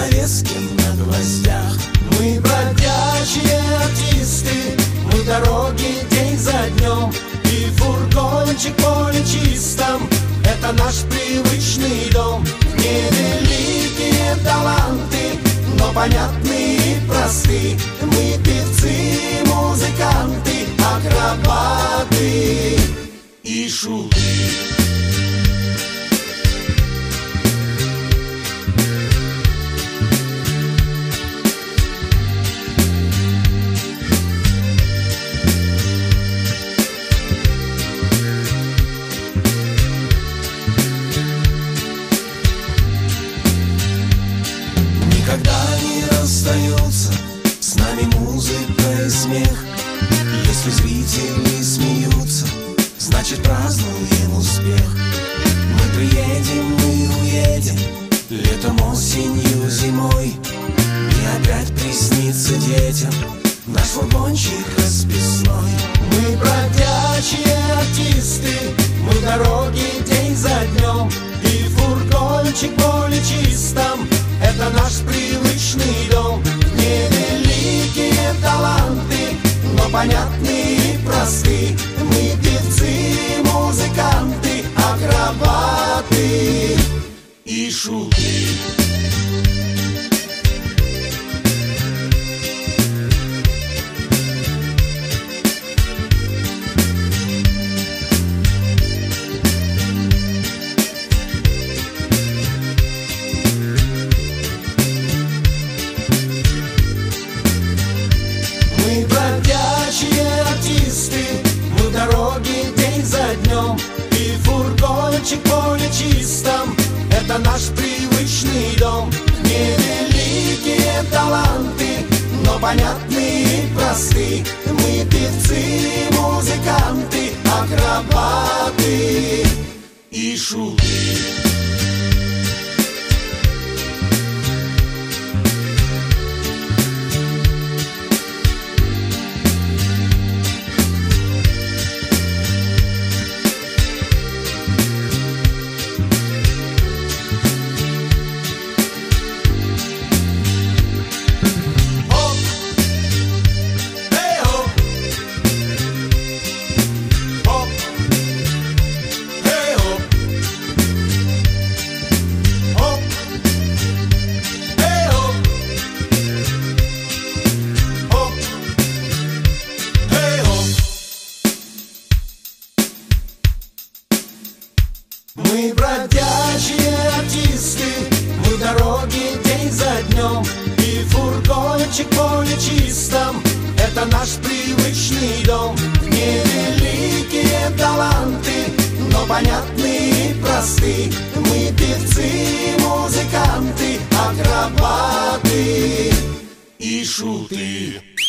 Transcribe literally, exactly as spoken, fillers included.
занавески на гвоздях. Мы бродячие артисты, мы дороги день за днем, и фургончик в поле чистом — это наш привычный дом. Невеликие таланты, но понятны и просты. Мы певцы, музыканты, акробаты и шуты. Никогда не расстаются с нами музыка и смех. Если зрители смеются, значит празднуем успех. Мы приедем, мы уедем, летом, осенью, зимой, и опять приснится детям наш фургончик расписной. Мы бродячие артисты, мы дороги день за днем, и фургончик в поле чистом — это наш привычный дом. Невеликие таланты, но понятны и просты. Мы певцы, музыканты, акробаты и шуты. Мы бродячие артисты, мы дороги день за днем, и фургончик в поле чистом — это наш привычный дом. Невеликие таланты, но понятны и просты. Мы певцы, музыканты, акробаты и шуты. Мы бродячие артисты, мы дороги день за днем, и фургончик в поле чистом — это наш привычный дом. Невеликие таланты, но понятны и просты. Мы певцы, музыканты, акробаты и шуты.